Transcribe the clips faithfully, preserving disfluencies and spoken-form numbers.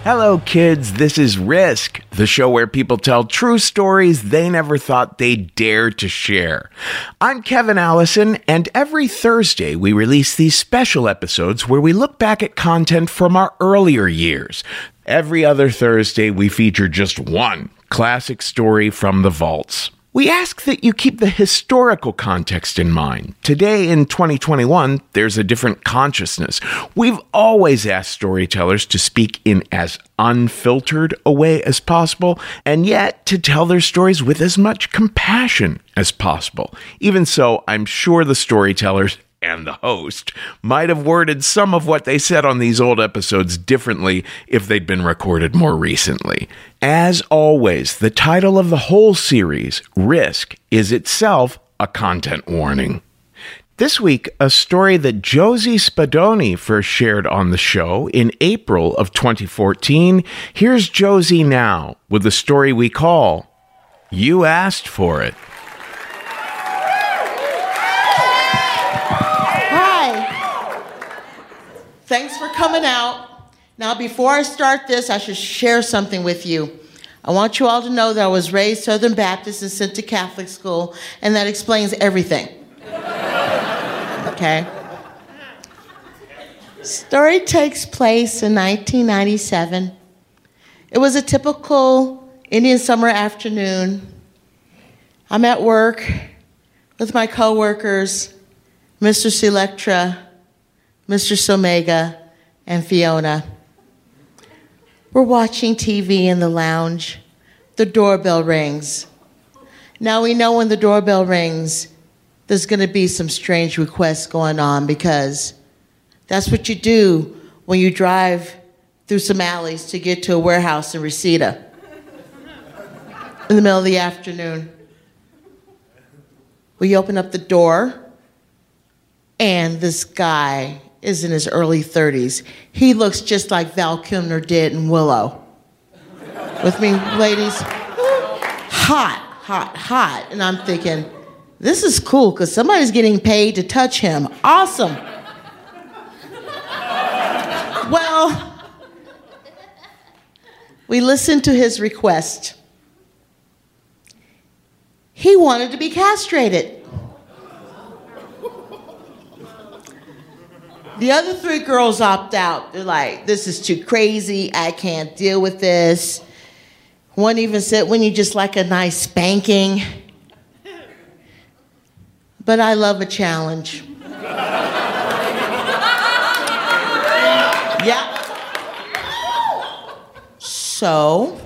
Hello, kids. This is Risk, the show where people tell true stories they never thought they'd dare to share. I'm Kevin Allison, and every Thursday we release these special episodes where we look back at content from our earlier years. Every other Thursday, we feature just one classic story from the vaults. We ask that you keep the historical context in mind. Today, in twenty twenty-one, there's a different consciousness. We've always asked storytellers to speak in as unfiltered a way as possible, and yet to tell their stories with as much compassion as possible. Even so, I'm sure the storytellers and the host might have worded some of what they said on these old episodes differently if they'd been recorded more recently. As always, the title of the whole series, Risk, is itself a content warning. This week, a story that Josie Spadoni first shared on the show in April of twenty fourteen. Here's Josie now with the story we call You Asked For It. Thanks for coming out. Now, before I start this, I should share something with you. I want you all to know that I was raised Southern Baptist and sent to Catholic school, and that explains everything. Okay? Story takes place in nineteen ninety-seven. It was a typical Indian summer afternoon. I'm at work with my coworkers, Mister Selectra, Mister Somega, and Fiona. We're watching T V in the lounge. The doorbell rings. Now we know when the doorbell rings, there's going to be some strange requests going on because that's what you do when you drive through some alleys to get to a warehouse in Reseda in the middle of the afternoon. We open up the door, and this guy is in his early thirties. He looks just like Val Kilmer did in Willow. With me, ladies? Hot, hot, hot. And I'm thinking, this is cool because somebody's getting paid to touch him. Awesome. Well, we listened to his request. He wanted to be castrated. The other three girls opt out. They're like, this is too crazy. I can't deal with this. One even said, wouldn't you just like a nice spanking? But I love a challenge. Yeah. So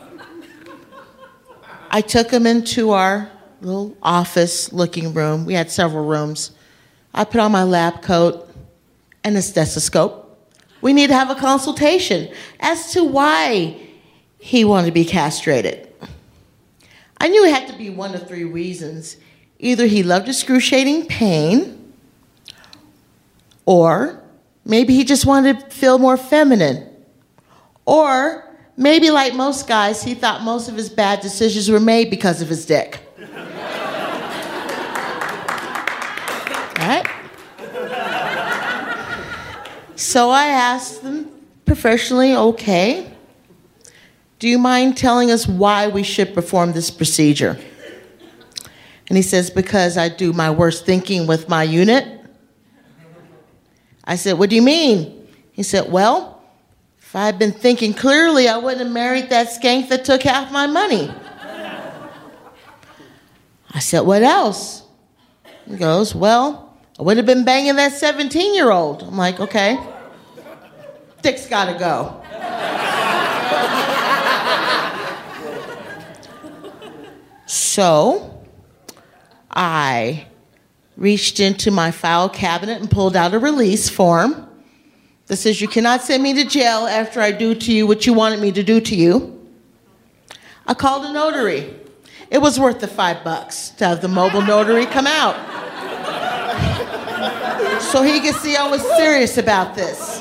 I took him into our little office looking room. We had several rooms. I put on my lab coat and a stethoscope. We need to have a consultation as to why he wanted to be castrated. I knew it had to be one of three reasons. Either he loved excruciating pain, or maybe he just wanted to feel more feminine, or maybe like most guys, he thought most of his bad decisions were made because of his dick. All right? So I asked them professionally, okay, do you mind telling us why we should perform this procedure? And he says, because I do my worst thinking with my unit. I said, what do you mean? He said, well, if I had been thinking clearly, I wouldn't have married that skank that took half my money. I said, what else? He goes, well, I would have been banging that seventeen-year-old. I'm like, okay. Dick's gotta go. So I reached into my file cabinet and pulled out a release form that says you cannot send me to jail after I do to you what you wanted me to do to you. I called a notary. It was worth the five bucks to have the mobile notary come out so he could see I was serious about this.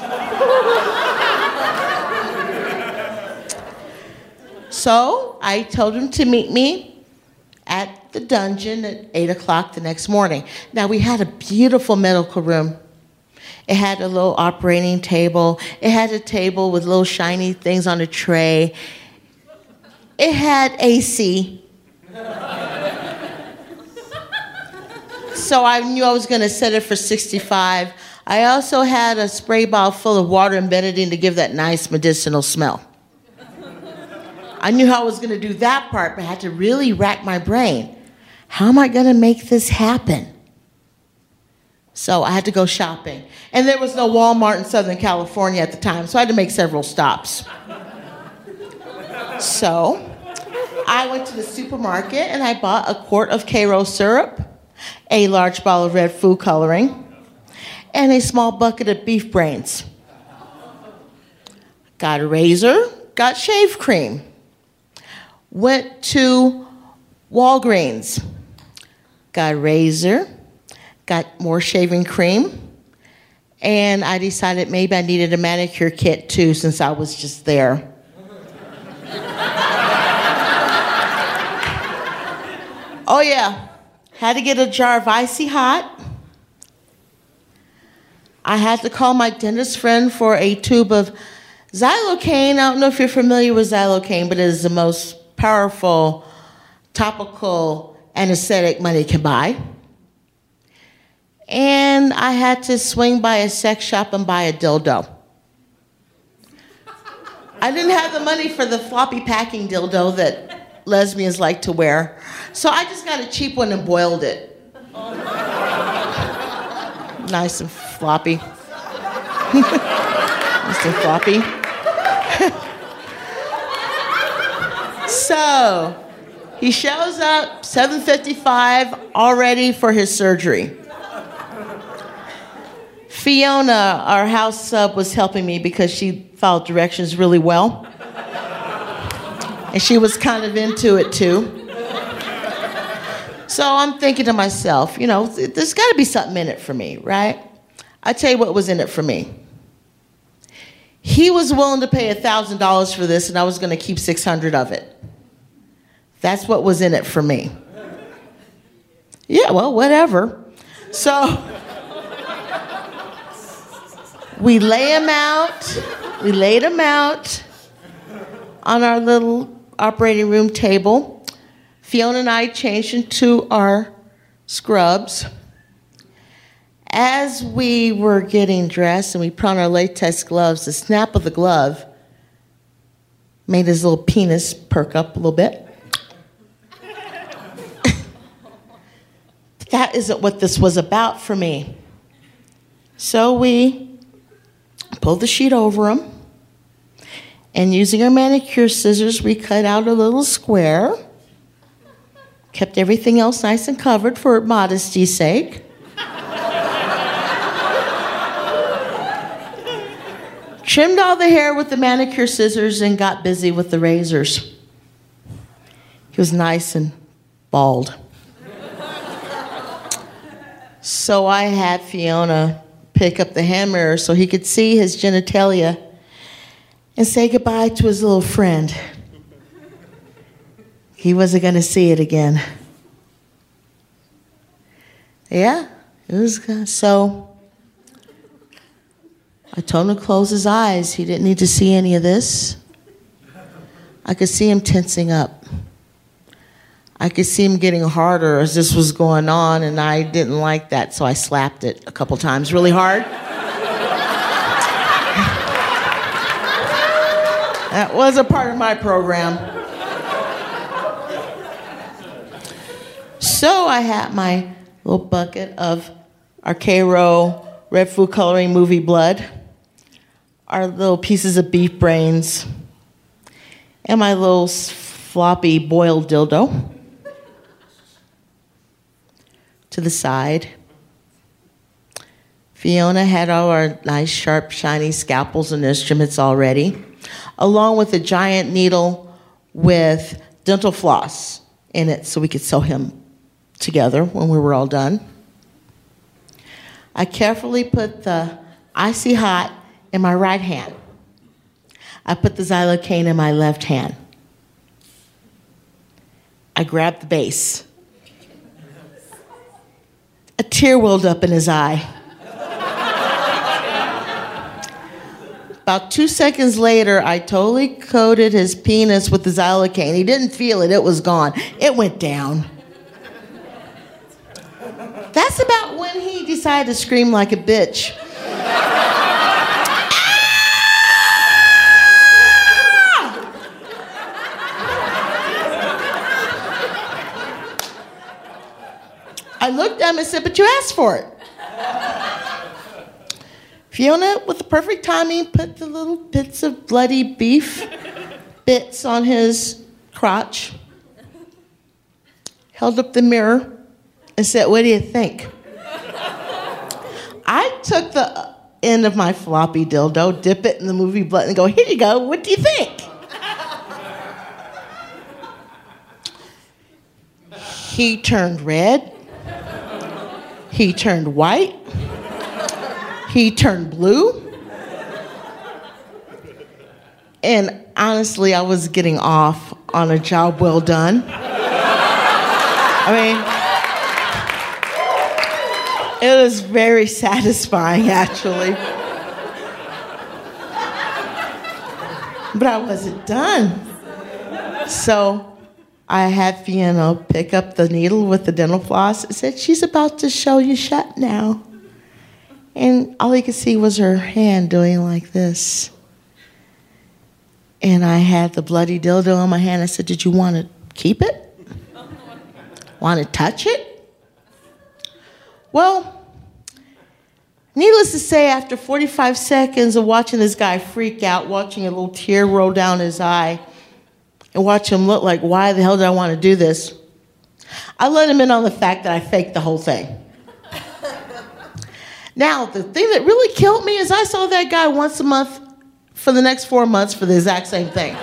So I told him to meet me at the dungeon at eight o'clock the next morning. Now, we had a beautiful medical room. It had a little operating table. It had a table with little shiny things on a tray. It had A C. So I knew I was going to set it for sixty-five. I also had a spray bottle full of water and Benadine to give that nice medicinal smell. I knew how I was going to do that part, but I had to really rack my brain. How am I going to make this happen? So I had to go shopping. And there was no Walmart in Southern California at the time, so I had to make several stops. So I went to the supermarket and I bought a quart of Karo syrup, a large bottle of red food coloring, and a small bucket of beef brains. Got a razor, got shave cream. Went to Walgreens, got a razor, got more shaving cream, and I decided maybe I needed a manicure kit too since I was just there. Oh yeah, had to get a jar of Icy Hot. I had to call my dentist friend for a tube of Xylocaine. I don't know if you're familiar with Xylocaine, but it is the most powerful topical anesthetic money can buy. And I had to swing by a sex shop and buy a dildo. I didn't have the money for the floppy packing dildo that lesbians like to wear, so I just got a cheap one and boiled it. Nice and floppy. Nice and floppy. So, he shows up, seven fifty-five, all ready for his surgery. Fiona, our house sub, was helping me because she followed directions really well. And she was kind of into it, too. So I'm thinking to myself, you know, there's got to be something in it for me, right? I tell you what was in it for me. He was willing to pay one thousand dollars for this, and I was going to keep six hundred dollars of it. That's what was in it for me. Yeah, well, whatever. So we lay him out. We laid him out on our little operating room table. Fiona and I changed into our scrubs. As we were getting dressed and we put on our latex gloves, the snap of the glove made his little penis perk up a little bit. That isn't what this was about for me. So we pulled the sheet over him, and using our manicure scissors, we cut out a little square, kept everything else nice and covered for modesty's sake. Trimmed all the hair with the manicure scissors and got busy with the razors. He was nice and bald. So I had Fiona pick up the hand mirror so he could see his genitalia and say goodbye to his little friend. He wasn't going to see it again. Yeah, it was good. So I told him to close his eyes. He didn't need to see any of this. I could see him tensing up. I could see him getting harder as this was going on, and I didn't like that, so I slapped it a couple times really hard. That was a part of my program. So I had my little bucket of our Karo red food coloring movie blood, our little pieces of beef brains, and my little floppy boiled dildo to the side. Fiona had all our nice, sharp, shiny scalpels and instruments already, along with a giant needle with dental floss in it so we could sew him together when we were all done. I carefully put the Icy Hot in my right hand. I put the Xylocaine in my left hand. I grabbed the base. A tear welled up in his eye. About two seconds later, I totally coated his penis with the xylocaine. He didn't feel it. It was gone. It went down. That's about when he decided to scream like a bitch. I looked at him and said, but you asked for it. Fiona, with the perfect timing, put the little bits of bloody beef bits on his crotch, held up the mirror, and said, what do you think? I took the end of my floppy dildo, dip it in the movie blood, and go, here you go, what do you think? He turned red. He turned white. He turned blue. And honestly, I was getting off on a job well done. I mean, it was very satisfying, actually. But I wasn't done. So I had Fiona pick up the needle with the dental floss and said, she's about to show you shut now. And all he could see was her hand doing like this. And I had the bloody dildo in my hand. I said, did you want to keep it? Want to touch it? Well, needless to say, after forty-five seconds of watching this guy freak out, watching a little tear roll down his eye, and watch him look like, why the hell did I want to do this? I let him in on the fact that I faked the whole thing. Now, the thing that really killed me is I saw that guy once a month for the next four months for the exact same thing.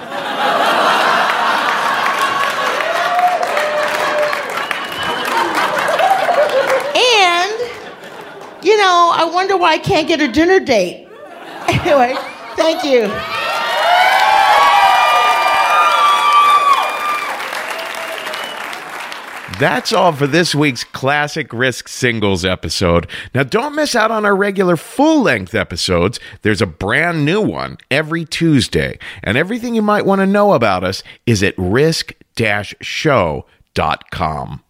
And, you know, I wonder why I can't get a dinner date. Anyway, thank you. That's all for this week's Classic Risk Singles episode. Now, don't miss out on our regular full-length episodes. There's a brand new one every Tuesday. And everything you might want to know about us is at risk dash show dot com.